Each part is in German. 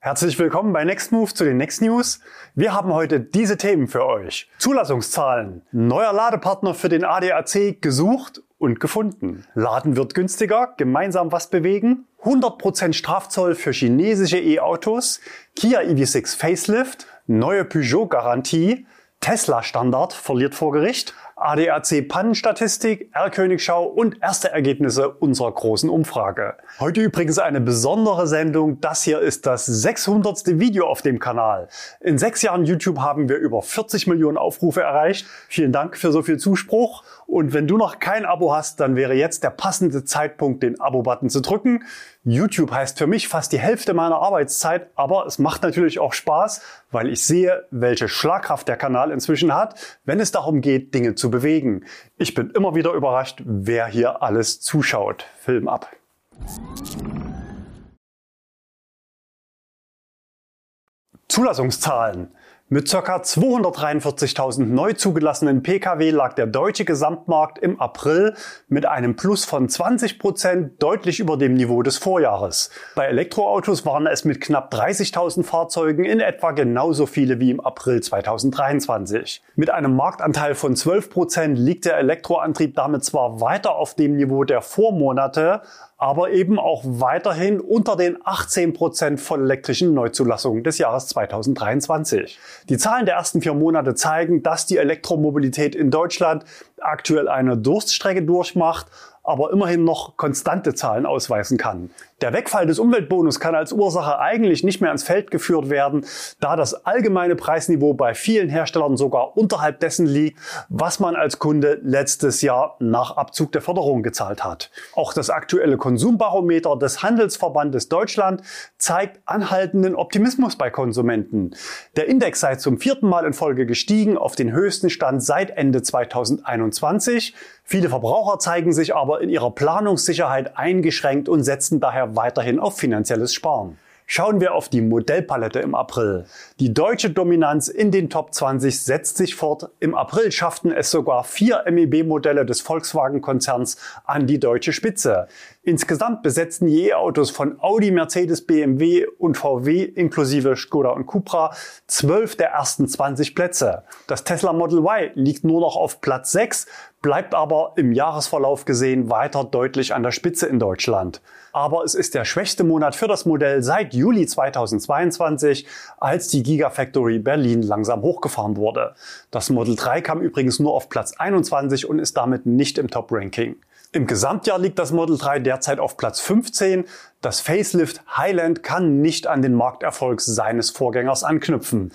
Herzlich willkommen bei Nextmove zu den Next News. Wir haben heute diese Themen für euch. Zulassungszahlen, neuer Ladepartner für den ADAC gesucht und gefunden. Laden wird günstiger, gemeinsam was bewegen. 100% Strafzoll für chinesische E-Autos. Kia EV6 Facelift, neue Peugeot-Garantie. Tesla-Standard verliert vor Gericht. ADAC-Pannenstatistik, R-Königschau und erste Ergebnisse unserer großen Umfrage. Heute übrigens eine besondere Sendung. Das hier ist das 600. Video auf dem Kanal. In 6 Jahren YouTube haben wir über 40 Millionen Aufrufe erreicht. Vielen Dank für so viel Zuspruch. Und wenn du noch kein Abo hast, dann wäre jetzt der passende Zeitpunkt, den Abo-Button zu drücken. YouTube heißt für mich fast die Hälfte meiner Arbeitszeit, aber es macht natürlich auch Spaß, weil ich sehe, welche Schlagkraft der Kanal inzwischen hat, wenn es darum geht, Dinge zu bewegen. Ich bin immer wieder überrascht, wer hier alles zuschaut. Film ab. Zulassungszahlen. Mit ca. 243.000 neu zugelassenen Pkw lag der deutsche Gesamtmarkt im April mit einem Plus von 20% deutlich über dem Niveau des Vorjahres. Bei Elektroautos waren es mit knapp 30.000 Fahrzeugen in etwa genauso viele wie im April 2023. Mit einem Marktanteil von 12% liegt der Elektroantrieb damit zwar weiter auf dem Niveau der Vormonate, aber eben auch weiterhin unter den 18% vollelektrischen Neuzulassungen des Jahres 2023. Die Zahlen der ersten 4 Monate zeigen, dass die Elektromobilität in Deutschland aktuell eine Durststrecke durchmacht, aber immerhin noch konstante Zahlen ausweisen kann. Der Wegfall des Umweltbonus kann als Ursache eigentlich nicht mehr ans Feld geführt werden, da das allgemeine Preisniveau bei vielen Herstellern sogar unterhalb dessen liegt, was man als Kunde letztes Jahr nach Abzug der Förderung gezahlt hat. Auch das aktuelle Konsumbarometer des Handelsverbandes Deutschland zeigt anhaltenden Optimismus bei Konsumenten. Der Index sei zum 4. Mal in Folge gestiegen auf den höchsten Stand seit Ende 2021. Viele Verbraucher zeigen sich aber in ihrer Planungssicherheit eingeschränkt und setzen daher weiterhin auf finanzielles Sparen. Schauen wir auf die Modellpalette im April. Die deutsche Dominanz in den Top 20 setzt sich fort. Im April schafften es sogar 4 MEB-Modelle des Volkswagen-Konzerns an die deutsche Spitze. Insgesamt besetzten die E-Autos von Audi, Mercedes, BMW und VW inklusive Skoda und Cupra 12 der ersten 20 Plätze. Das Tesla Model Y liegt nur noch auf Platz 6, bleibt aber im Jahresverlauf gesehen weiter deutlich an der Spitze in Deutschland. Aber es ist der schwächste Monat für das Modell seit Juli 2022, als die Gigafactory Berlin langsam hochgefahren wurde. Das Model 3 kam übrigens nur auf Platz 21 und ist damit nicht im Top-Ranking. Im Gesamtjahr liegt das Model 3 derzeit auf Platz 15. Das Facelift Highland kann nicht an den Markterfolg seines Vorgängers anknüpfen.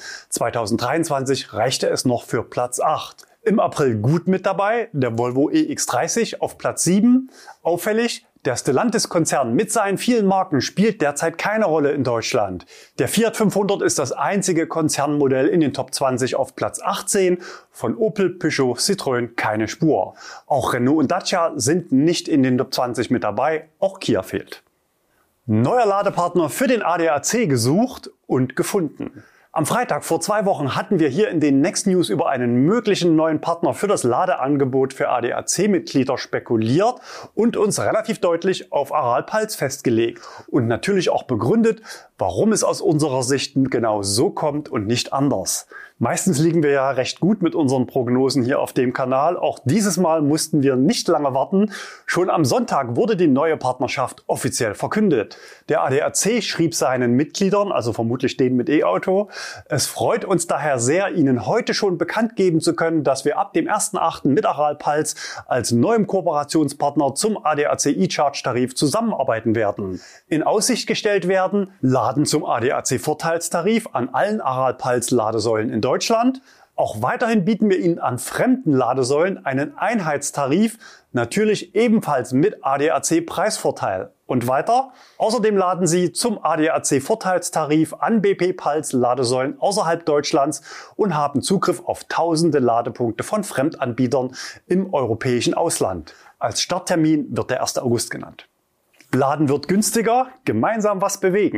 2023 reichte es noch für Platz 8. Im April gut mit dabei der Volvo EX30 auf Platz 7. Auffällig, der Stellantis-Konzern mit seinen vielen Marken spielt derzeit keine Rolle in Deutschland. Der Fiat 500 ist das einzige Konzernmodell in den Top 20 auf Platz 18. Von Opel, Peugeot, Citroën keine Spur. Auch Renault und Dacia sind nicht in den Top 20 mit dabei, auch Kia fehlt. Neuer Ladepartner für den ADAC gesucht und gefunden. Am Freitag vor 2 Wochen hatten wir hier in den Next News über einen möglichen neuen Partner für das Ladeangebot für ADAC-Mitglieder spekuliert und uns relativ deutlich auf Aral-Pals festgelegt und natürlich auch begründet, warum es aus unserer Sicht genau so kommt und nicht anders. Meistens liegen wir ja recht gut mit unseren Prognosen hier auf dem Kanal. Auch dieses Mal mussten wir nicht lange warten. Schon am Sonntag wurde die neue Partnerschaft offiziell verkündet. Der ADAC schrieb seinen Mitgliedern, also vermutlich denen mit E-Auto: Es freut uns daher sehr, Ihnen heute schon bekannt geben zu können, dass wir ab dem 1.8. mit Aral-Pals als neuem Kooperationspartner zum ADAC E-Charge-Tarif zusammenarbeiten werden. In Aussicht gestellt werden Laden zum ADAC-Vorteilstarif an allen Aral-Pals-Ladesäulen in Deutschland. Auch weiterhin bieten wir Ihnen an fremden Ladesäulen einen Einheitstarif, natürlich ebenfalls mit ADAC-Preisvorteil. Und weiter, außerdem laden Sie zum ADAC-Vorteilstarif an BP-Pals-Ladesäulen außerhalb Deutschlands und haben Zugriff auf tausende Ladepunkte von Fremdanbietern im europäischen Ausland. Als Starttermin wird der 1. August genannt. Laden wird günstiger, gemeinsam was bewegen.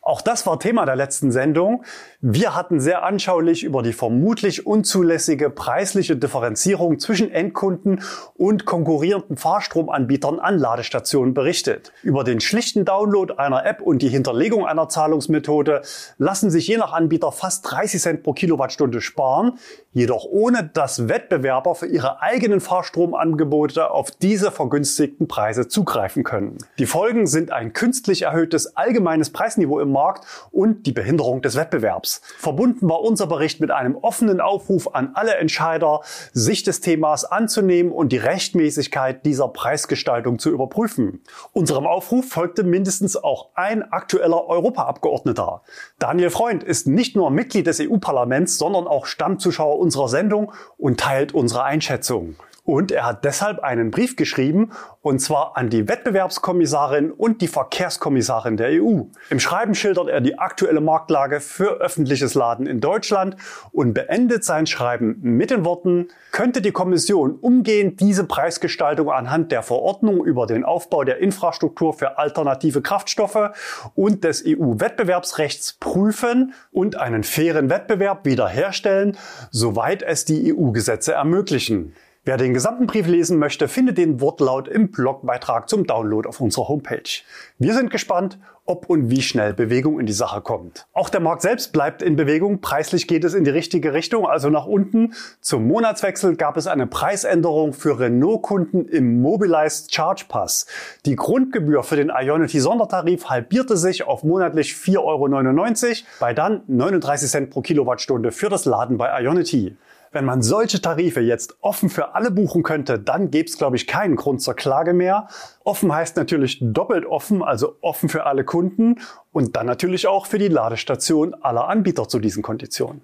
Auch das war Thema der letzten Sendung. Wir hatten sehr anschaulich über die vermutlich unzulässige preisliche Differenzierung zwischen Endkunden und konkurrierenden Fahrstromanbietern an Ladestationen berichtet. Über den schlichten Download einer App und die Hinterlegung einer Zahlungsmethode lassen sich je nach Anbieter fast 30 Cent pro Kilowattstunde sparen, jedoch ohne dass Wettbewerber für ihre eigenen Fahrstromangebote auf diese vergünstigten Preise zugreifen können. Die Folgen sind ein künstlich erhöhtes allgemeines Preisniveau im Markt und die Behinderung des Wettbewerbs. Verbunden war unser Bericht mit einem offenen Aufruf an alle Entscheider, sich des Themas anzunehmen und die Rechtmäßigkeit dieser Preisgestaltung zu überprüfen. Unserem Aufruf folgte mindestens auch ein aktueller Europaabgeordneter. Daniel Freund ist nicht nur Mitglied des EU-Parlaments, sondern auch Stammzuschauer unserer Sendung und teilt unsere Einschätzung. Und er hat deshalb einen Brief geschrieben, und zwar an die Wettbewerbskommissarin und die Verkehrskommissarin der EU. Im Schreiben schildert er die aktuelle Marktlage für öffentliches Laden in Deutschland und beendet sein Schreiben mit den Worten: Könnte die Kommission umgehend diese Preisgestaltung anhand der Verordnung über den Aufbau der Infrastruktur für alternative Kraftstoffe und des EU-Wettbewerbsrechts prüfen und einen fairen Wettbewerb wiederherstellen, soweit es die EU-Gesetze ermöglichen. Wer den gesamten Brief lesen möchte, findet den Wortlaut im Blogbeitrag zum Download auf unserer Homepage. Wir sind gespannt, ob und wie schnell Bewegung in die Sache kommt. Auch der Markt selbst bleibt in Bewegung. Preislich geht es in die richtige Richtung, also nach unten. Zum Monatswechsel gab es eine Preisänderung für Renault-Kunden im Mobilized Charge Pass. Die Grundgebühr für den Ionity-Sondertarif halbierte sich auf monatlich 4,99 €, bei dann 39 Cent pro Kilowattstunde für das Laden bei Ionity. Wenn man solche Tarife jetzt offen für alle buchen könnte, dann gäbe es, glaube ich, keinen Grund zur Klage mehr. Offen heißt natürlich doppelt offen, also offen für alle Kunden und dann natürlich auch für die Ladestation aller Anbieter zu diesen Konditionen.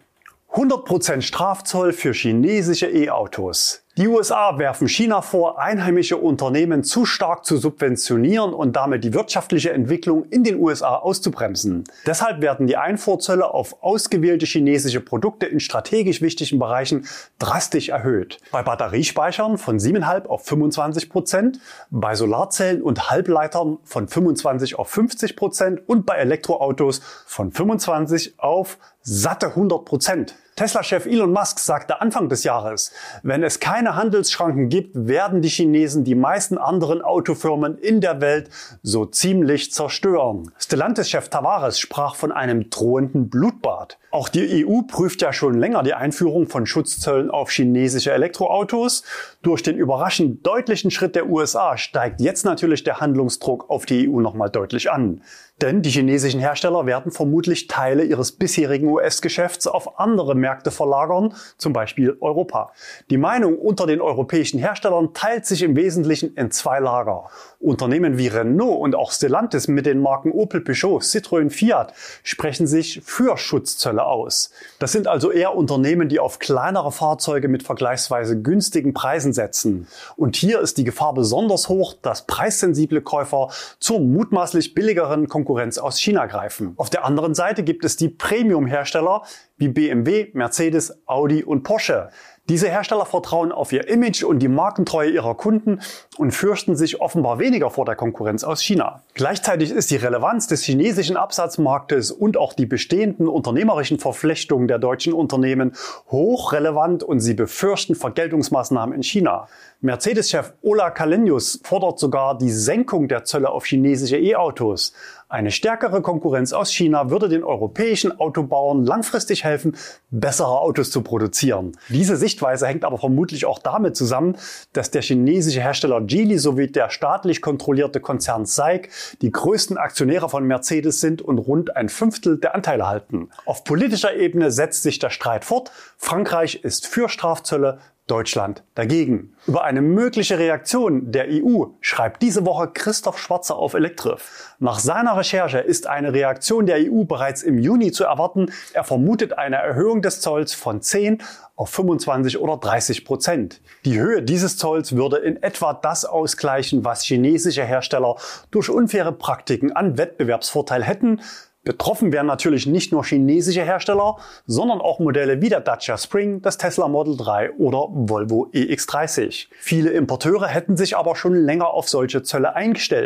100% Strafzoll für chinesische E-Autos. Die USA werfen China vor, einheimische Unternehmen zu stark zu subventionieren und damit die wirtschaftliche Entwicklung in den USA auszubremsen. Deshalb werden die Einfuhrzölle auf ausgewählte chinesische Produkte in strategisch wichtigen Bereichen drastisch erhöht. Bei Batteriespeichern von 7,5 auf 25%, bei Solarzellen und Halbleitern von 25 auf 50% und bei Elektroautos von 25 auf satte 100%. Tesla-Chef Elon Musk sagte Anfang des Jahres, wenn es keine Handelsschranken gibt, werden die Chinesen die meisten anderen Autofirmen in der Welt so ziemlich zerstören. Stellantis-Chef Tavares sprach von einem drohenden Blutbad. Auch die EU prüft ja schon länger die Einführung von Schutzzöllen auf chinesische Elektroautos. Durch den überraschend deutlichen Schritt der USA steigt jetzt natürlich der Handlungsdruck auf die EU nochmal deutlich an. Denn die chinesischen Hersteller werden vermutlich Teile ihres bisherigen US-Geschäfts auf andere Märkte verlagern, zum Beispiel Europa. Die Meinung unter den europäischen Herstellern teilt sich im Wesentlichen in zwei Lager. Unternehmen wie Renault und auch Stellantis mit den Marken Opel, Peugeot, Citroën, Fiat sprechen sich für Schutzzölle aus. Das sind also eher Unternehmen, die auf kleinere Fahrzeuge mit vergleichsweise günstigen Preisen setzen. Und hier ist die Gefahr besonders hoch, dass preissensible Käufer zur mutmaßlich billigeren Konkurrenz aus China greifen. Auf der anderen Seite gibt es die Premium-Hersteller wie BMW, Mercedes, Audi und Porsche. Diese Hersteller vertrauen auf ihr Image und die Markentreue ihrer Kunden und fürchten sich offenbar weniger vor der Konkurrenz aus China. Gleichzeitig ist die Relevanz des chinesischen Absatzmarktes und auch die bestehenden unternehmerischen Verflechtungen der deutschen Unternehmen hochrelevant und sie befürchten Vergeltungsmaßnahmen in China. Mercedes-Chef Ola Källenius fordert sogar die Senkung der Zölle auf chinesische E-Autos. Eine stärkere Konkurrenz aus China würde den europäischen Autobauern langfristig helfen, bessere Autos zu produzieren. Diese Sichtweise hängt aber vermutlich auch damit zusammen, dass der chinesische Hersteller Geely sowie der staatlich kontrollierte Konzern SAIC die größten Aktionäre von Mercedes sind und rund 1/5 der Anteile halten. Auf politischer Ebene setzt sich der Streit fort. Frankreich ist für Strafzölle, Deutschland dagegen. Über eine mögliche Reaktion der EU schreibt diese Woche Christoph Schwarzer auf Elektrif. Nach seiner Recherche ist eine Reaktion der EU bereits im Juni zu erwarten. Er vermutet eine Erhöhung des Zolls von 10 auf 25 oder 30%. Die Höhe dieses Zolls würde in etwa das ausgleichen, was chinesische Hersteller durch unfaire Praktiken an Wettbewerbsvorteil hätten. Betroffen wären natürlich nicht nur chinesische Hersteller, sondern auch Modelle wie der Dacia Spring, das Tesla Model 3 oder Volvo EX30. Viele Importeure hätten sich aber schon länger auf solche Zölle eingestellt.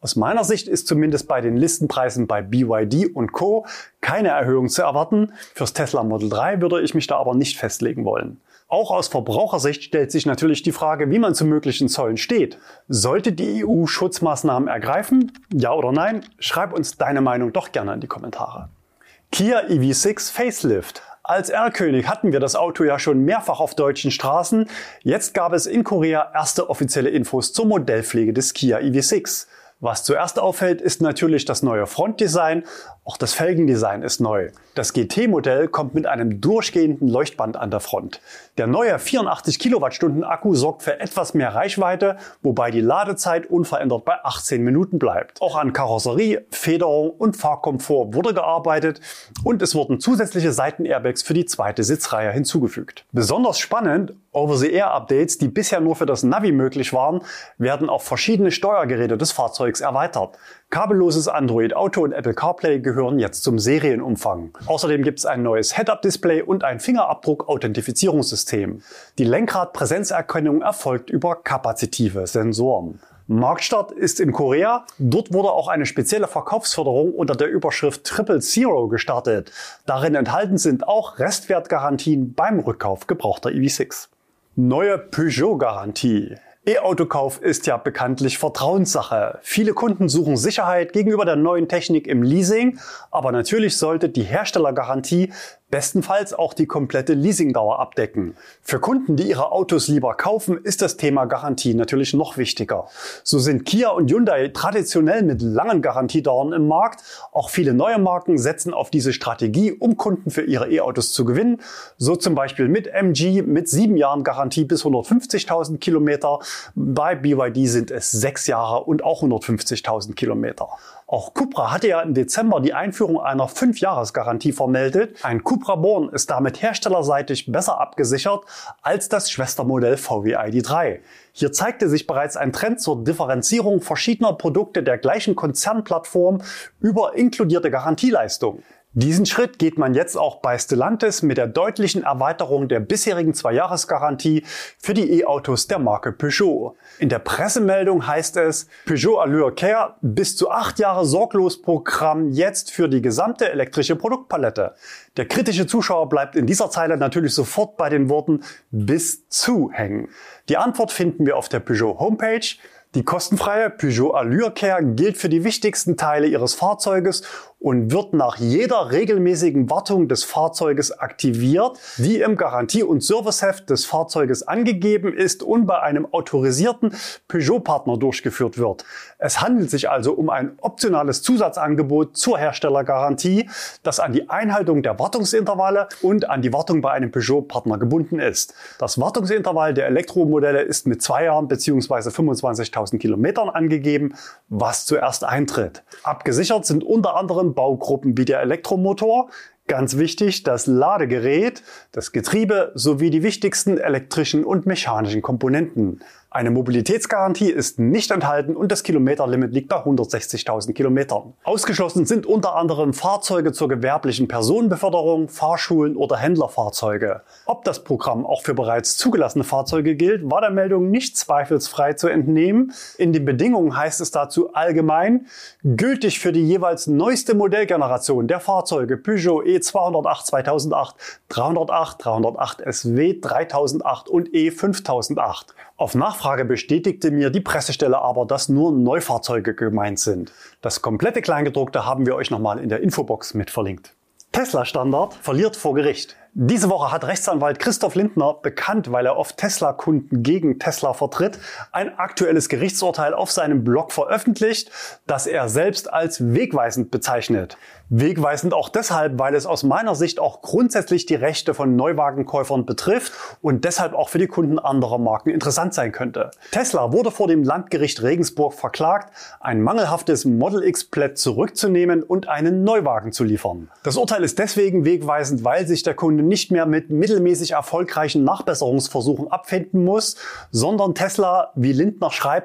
Aus meiner Sicht ist zumindest bei den Listenpreisen bei BYD und Co. keine Erhöhung zu erwarten. Fürs Tesla Model 3 würde ich mich da aber nicht festlegen wollen. Auch aus Verbrauchersicht stellt sich natürlich die Frage, wie man zu möglichen Zöllen steht. Sollte die EU Schutzmaßnahmen ergreifen? Ja oder nein? Schreib uns deine Meinung doch gerne in die Kommentare. Kia EV6 Facelift. Als R-König hatten wir das Auto ja schon mehrfach auf deutschen Straßen. Jetzt gab es in Korea erste offizielle Infos zur Modellpflege des Kia EV6. Was zuerst auffällt, ist natürlich das neue Frontdesign. Auch das Felgendesign ist neu. Das GT-Modell kommt mit einem durchgehenden Leuchtband an der Front. Der neue 84 Kilowattstunden Akku sorgt für etwas mehr Reichweite, wobei die Ladezeit unverändert bei 18 Minuten bleibt. Auch an Karosserie, Federung und Fahrkomfort wurde gearbeitet und es wurden zusätzliche Seitenairbags für die zweite Sitzreihe hinzugefügt. Besonders spannend: Over-the-Air-Updates, die bisher nur für das Navi möglich waren, werden auf verschiedene Steuergeräte des Fahrzeugs erweitert. Kabelloses Android Auto und Apple CarPlay gehören jetzt zum Serienumfang. Außerdem gibt es ein neues Head-Up-Display und ein Fingerabdruck-Authentifizierungssystem. Die Lenkrad-Präsenzerkennung erfolgt über kapazitive Sensoren. Marktstart ist in Korea. Dort wurde auch eine spezielle Verkaufsförderung unter der Überschrift Triple Zero gestartet. Darin enthalten sind auch Restwertgarantien beim Rückkauf gebrauchter EV6. Neue Peugeot-Garantie. E-Autokauf ist ja bekanntlich Vertrauenssache. Viele Kunden suchen Sicherheit gegenüber der neuen Technik im Leasing, aber natürlich sollte die Herstellergarantie bestenfalls auch die komplette Leasingdauer abdecken. Für Kunden, die ihre Autos lieber kaufen, ist das Thema Garantie natürlich noch wichtiger. So sind Kia und Hyundai traditionell mit langen Garantiedauern im Markt. Auch viele neue Marken setzen auf diese Strategie, um Kunden für ihre E-Autos zu gewinnen. So zum Beispiel mit MG mit 7 Jahren Garantie bis 150.000 Kilometer. Bei BYD sind es 6 Jahre und auch 150.000 Kilometer. Auch Cupra hatte ja im Dezember die Einführung einer 5-Jahres-Garantie vermeldet. Ein Cupra Born ist damit herstellerseitig besser abgesichert als das Schwestermodell VW ID.3. Hier zeigte sich bereits ein Trend zur Differenzierung verschiedener Produkte der gleichen Konzernplattform über inkludierte Garantieleistung. Diesen Schritt geht man jetzt auch bei Stellantis mit der deutlichen Erweiterung der bisherigen 2-Jahres-Garantie für die E-Autos der Marke Peugeot. In der Pressemeldung heißt es: Peugeot Allure Care, bis zu 8 Jahre Sorglos-Programm jetzt für die gesamte elektrische Produktpalette. Der kritische Zuschauer bleibt in dieser Zeile natürlich sofort bei den Worten bis zu hängen. Die Antwort finden wir auf der Peugeot Homepage. Die kostenfreie Peugeot Allure Care gilt für die wichtigsten Teile Ihres Fahrzeuges und wird nach jeder regelmäßigen Wartung des Fahrzeuges aktiviert, die im Garantie- und Serviceheft des Fahrzeuges angegeben ist und bei einem autorisierten Peugeot-Partner durchgeführt wird. Es handelt sich also um ein optionales Zusatzangebot zur Herstellergarantie, das an die Einhaltung der Wartungsintervalle und an die Wartung bei einem Peugeot-Partner gebunden ist. Das Wartungsintervall der Elektromodelle ist mit 2 Jahren bzw. 25.000 Kilometern angegeben, was zuerst eintritt. Abgesichert sind unter anderem Baugruppen wie der Elektromotor, ganz wichtig das Ladegerät, das Getriebe sowie die wichtigsten elektrischen und mechanischen Komponenten. Eine Mobilitätsgarantie ist nicht enthalten und das Kilometerlimit liegt bei 160.000 Kilometern. Ausgeschlossen sind unter anderem Fahrzeuge zur gewerblichen Personenbeförderung, Fahrschulen oder Händlerfahrzeuge. Ob das Programm auch für bereits zugelassene Fahrzeuge gilt, war der Meldung nicht zweifelsfrei zu entnehmen. In den Bedingungen heißt es dazu allgemein: gültig für die jeweils neueste Modellgeneration der Fahrzeuge Peugeot E208 2008, 308, 308 SW, 3008 und E5008. Auf Nachfrage bestätigte mir die Pressestelle aber, dass nur Neufahrzeuge gemeint sind. Das komplette Kleingedruckte haben wir euch nochmal in der Infobox mit verlinkt. Tesla-Standard verliert vor Gericht. Diese Woche hat Rechtsanwalt Christoph Lindner, bekannt, weil er oft Tesla-Kunden gegen Tesla vertritt, ein aktuelles Gerichtsurteil auf seinem Blog veröffentlicht, das er selbst als wegweisend bezeichnet. Wegweisend auch deshalb, weil es aus meiner Sicht auch grundsätzlich die Rechte von Neuwagenkäufern betrifft und deshalb auch für die Kunden anderer Marken interessant sein könnte. Tesla wurde vor dem Landgericht Regensburg verklagt, ein mangelhaftes Model X Plaid zurückzunehmen und einen Neuwagen zu liefern. Das Urteil ist deswegen wegweisend, weil sich der Kunde nicht mehr mit mittelmäßig erfolgreichen Nachbesserungsversuchen abfinden muss, sondern Tesla, wie Lindner schreibt,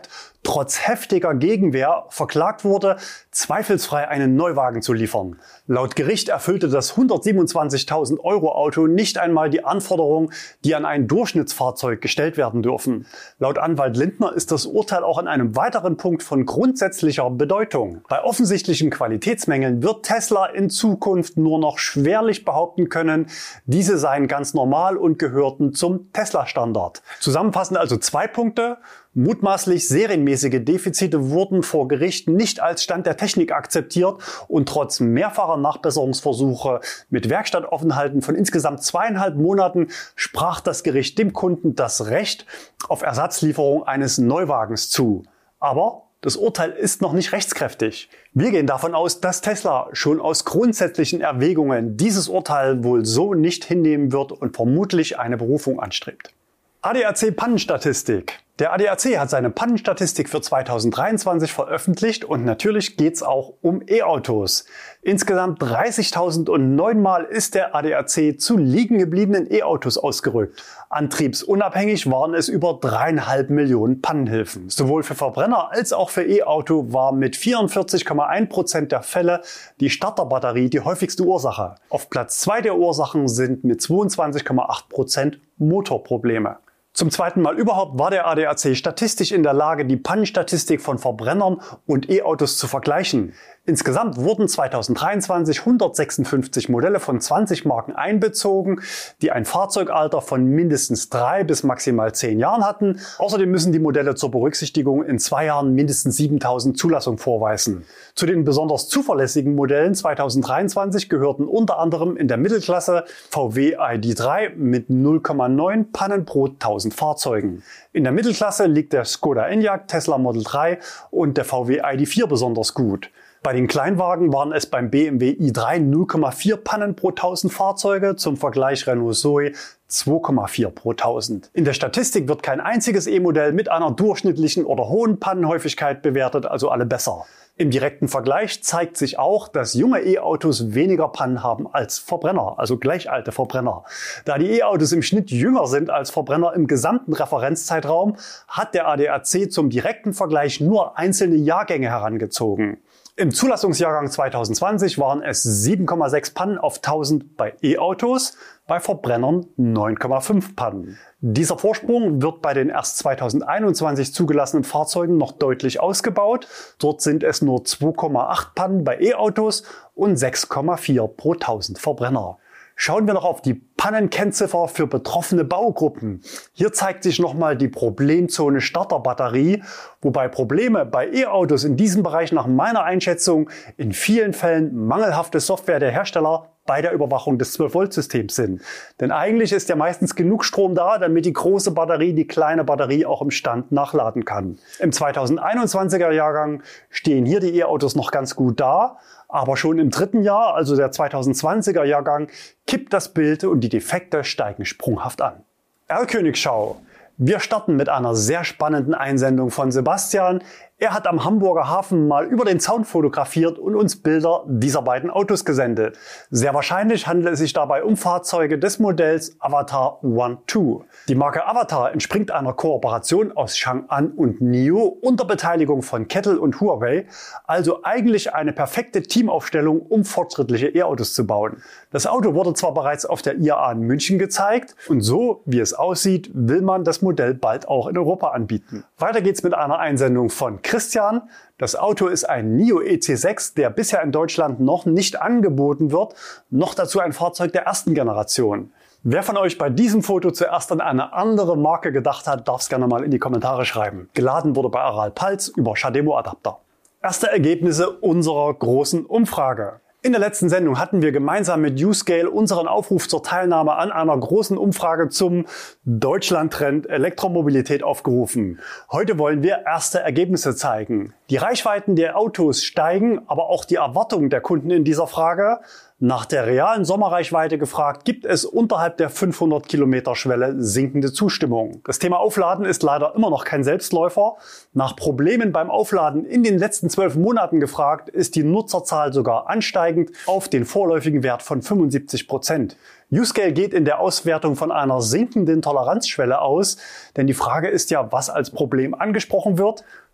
trotz heftiger Gegenwehr verklagt wurde, zweifelsfrei einen Neuwagen zu liefern. Laut Gericht erfüllte das 127.000 Euro Auto nicht einmal die Anforderungen, die an ein Durchschnittsfahrzeug gestellt werden dürfen. Laut Anwalt Lindner ist das Urteil auch an einem weiteren Punkt von grundsätzlicher Bedeutung. Bei offensichtlichen Qualitätsmängeln wird Tesla in Zukunft nur noch schwerlich behaupten können, diese seien ganz normal und gehörten zum Tesla-Standard. Zusammenfassend also 2 Punkte. Mutmaßlich serienmäßige Defizite wurden vor Gericht nicht als Stand der Technik akzeptiert und trotz mehrfacher Nachbesserungsversuche mit Werkstattaufenthalten von insgesamt 2,5 Monaten sprach das Gericht dem Kunden das Recht auf Ersatzlieferung eines Neuwagens zu. Aber das Urteil ist noch nicht rechtskräftig. Wir gehen davon aus, dass Tesla schon aus grundsätzlichen Erwägungen dieses Urteil wohl so nicht hinnehmen wird und vermutlich eine Berufung anstrebt. ADAC-Pannenstatistik. Der ADAC hat seine Pannenstatistik für 2023 veröffentlicht und natürlich geht's auch um E-Autos. Insgesamt 30.009 Mal ist der ADAC zu liegen gebliebenen E-Autos ausgerückt. Antriebsunabhängig waren es über 3,5 Millionen Pannenhilfen. Sowohl für Verbrenner als auch für E-Auto war mit 44,1% der Fälle die Starterbatterie die häufigste Ursache. Auf Platz 2 der Ursachen sind mit 22,8% Motorprobleme. Zum zweiten Mal überhaupt war der ADAC statistisch in der Lage, die Pannenstatistik von Verbrennern und E-Autos zu vergleichen. Insgesamt wurden 2023 156 Modelle von 20 Marken einbezogen, die ein Fahrzeugalter von mindestens 3 bis maximal 10 Jahren hatten. Außerdem müssen die Modelle zur Berücksichtigung in 2 Jahren mindestens 7.000 Zulassungen vorweisen. Zu den besonders zuverlässigen Modellen 2023 gehörten unter anderem in der Mittelklasse VW ID.3 mit 0,9 Pannen pro 1000 Fahrzeugen. In der Mittelklasse liegt der Skoda Enyaq, Tesla Model 3 und der VW ID.4 besonders gut. Bei den Kleinwagen waren es beim BMW i3 0,4 Pannen pro 1000 Fahrzeuge, zum Vergleich Renault Zoe 2,4 pro 1000. In der Statistik wird kein einziges E-Modell mit einer durchschnittlichen oder hohen Pannenhäufigkeit bewertet, also alle besser. Im direkten Vergleich zeigt sich auch, dass junge E-Autos weniger Pannen haben als Verbrenner, also gleich alte Verbrenner. Da die E-Autos im Schnitt jünger sind als Verbrenner im gesamten Referenzzeitraum, hat der ADAC zum direkten Vergleich nur einzelne Jahrgänge herangezogen. Im Zulassungsjahrgang 2020 waren es 7,6 Pannen auf 1000 bei E-Autos, bei Verbrennern 9,5 Pannen. Dieser Vorsprung wird bei den erst 2021 zugelassenen Fahrzeugen noch deutlich ausgebaut. Dort sind es nur 2,8 Pannen bei E-Autos und 6,4 pro 1000 Verbrenner. Schauen wir noch auf die Pannenkennziffer für betroffene Baugruppen. Hier zeigt sich nochmal die Problemzone Starterbatterie, wobei Probleme bei E-Autos in diesem Bereich nach meiner Einschätzung in vielen Fällen mangelhafte Software der Hersteller bei der Überwachung des 12-Volt-Systems sind. Denn eigentlich ist ja meistens genug Strom da, damit die große Batterie die kleine Batterie auch im Stand nachladen kann. Im 2021er Jahrgang stehen hier die E-Autos noch ganz gut da, aber schon im 3. Jahr, also der 2020er Jahrgang, kippt das Bild und die Defekte steigen sprunghaft an. Erlkönigschau. Wir starten mit einer sehr spannenden Einsendung von Sebastian. Er hat am Hamburger Hafen mal über den Zaun fotografiert und uns Bilder dieser beiden Autos gesendet. Sehr wahrscheinlich handelt es sich dabei um Fahrzeuge des Modells Avatar One 2. Die Marke Avatar entspringt einer Kooperation aus Chang'an und NIO unter Beteiligung von Kettle und Huawei, also eigentlich eine perfekte Teamaufstellung, um fortschrittliche E-Autos zu bauen. Das Auto wurde zwar bereits auf der IAA in München gezeigt und so, wie es aussieht, will man das Modell bald auch in Europa anbieten. Weiter geht's mit einer Einsendung von Christian. Das Auto ist ein NIO EC6, der bisher in Deutschland noch nicht angeboten wird, noch dazu ein Fahrzeug der ersten Generation. Wer von euch bei diesem Foto zuerst an eine andere Marke gedacht hat, darf es gerne mal in die Kommentare schreiben. Geladen wurde bei Aral-Palz über Shademo Adapter. Erste Ergebnisse unserer großen Umfrage. In der letzten Sendung hatten wir gemeinsam mit Uscale unseren Aufruf zur Teilnahme an einer großen Umfrage zum Deutschland-Trend Elektromobilität aufgerufen. Heute wollen wir erste Ergebnisse zeigen. Die Reichweiten der Autos steigen, aber auch die Erwartungen der Kunden in dieser Frage. Nach der realen Sommerreichweite gefragt, gibt es unterhalb der 500 Kilometer Schwelle sinkende Zustimmung. Das Thema Aufladen ist leider immer noch kein Selbstläufer. Nach Problemen beim Aufladen in den letzten 12 Monaten gefragt, ist die Nutzerzahl sogar ansteigend auf den vorläufigen Wert von 75%. Uscale geht in der Auswertung von einer sinkenden Toleranzschwelle aus, denn die Frage ist ja, was als Problem angesprochen wird.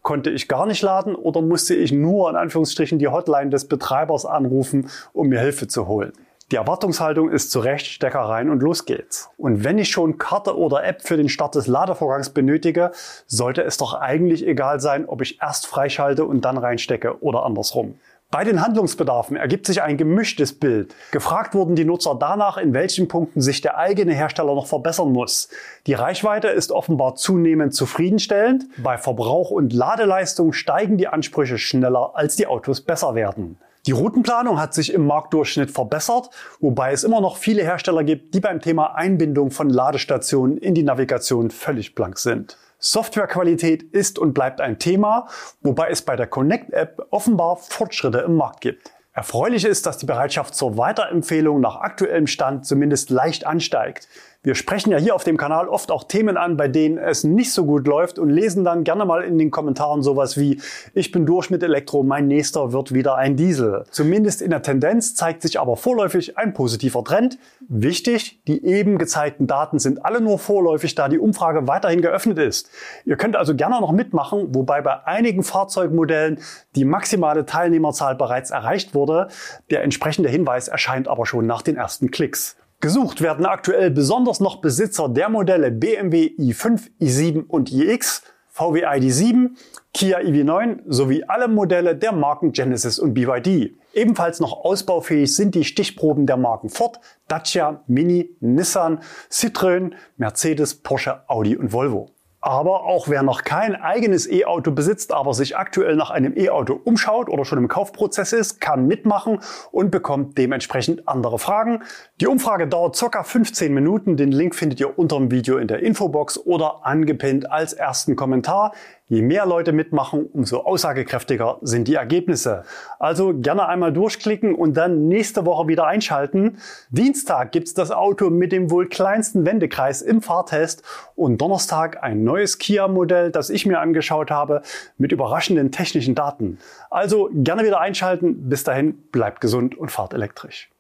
Konnte ich gar nicht laden oder musste ich nur in Anführungsstrichen die Hotline des Betreibers anrufen, um mir Hilfe zu holen? Die Erwartungshaltung ist zu Recht, Stecker rein und los geht's. Und wenn ich schon Karte oder App für den Start des Ladevorgangs benötige, sollte es doch eigentlich egal sein, ob ich erst freischalte und dann reinstecke oder andersrum. Bei den Handlungsbedarfen ergibt sich ein gemischtes Bild. Gefragt wurden die Nutzer danach, in welchen Punkten sich der eigene Hersteller noch verbessern muss. Die Reichweite ist offenbar zunehmend zufriedenstellend. Bei Verbrauch und Ladeleistung steigen die Ansprüche schneller, als die Autos besser werden. Die Routenplanung hat sich im Marktdurchschnitt verbessert, wobei es immer noch viele Hersteller gibt, die beim Thema Einbindung von Ladestationen in die Navigation völlig blank sind. Softwarequalität ist und bleibt ein Thema, wobei es bei der Connect-App offenbar Fortschritte im Markt gibt. Erfreulich ist, dass die Bereitschaft zur Weiterempfehlung nach aktuellem Stand zumindest leicht ansteigt. Wir sprechen ja hier auf dem Kanal oft auch Themen an, bei denen es nicht so gut läuft und lesen dann gerne mal in den Kommentaren sowas wie: Ich bin durch mit Elektro, mein nächster wird wieder ein Diesel. Zumindest in der Tendenz zeigt sich aber vorläufig ein positiver Trend. Wichtig, die eben gezeigten Daten sind alle nur vorläufig, da die Umfrage weiterhin geöffnet ist. Ihr könnt also gerne noch mitmachen, wobei bei einigen Fahrzeugmodellen die maximale Teilnehmerzahl bereits erreicht wurde. Der entsprechende Hinweis erscheint aber schon nach den ersten Klicks. Gesucht werden aktuell besonders noch Besitzer der Modelle BMW i5, i7 und iX, VW ID.7, Kia EV9 sowie alle Modelle der Marken Genesis und BYD. Ebenfalls noch ausbaufähig sind die Stichproben der Marken Ford, Dacia, Mini, Nissan, Citroën, Mercedes, Porsche, Audi und Volvo. Aber auch wer noch kein eigenes E-Auto besitzt, aber sich aktuell nach einem E-Auto umschaut oder schon im Kaufprozess ist, kann mitmachen und bekommt dementsprechend andere Fragen. Die Umfrage dauert ca. 15 Minuten. Den Link findet ihr unter dem Video in der Infobox oder angepinnt als ersten Kommentar. Je mehr Leute mitmachen, umso aussagekräftiger sind die Ergebnisse. Also gerne einmal durchklicken und dann nächste Woche wieder einschalten. Dienstag gibt's das Auto mit dem wohl kleinsten Wendekreis im Fahrtest und Donnerstag ein neues Kia-Modell, das ich mir angeschaut habe, mit überraschenden technischen Daten. Also gerne wieder einschalten. Bis dahin, bleibt gesund und fahrt elektrisch.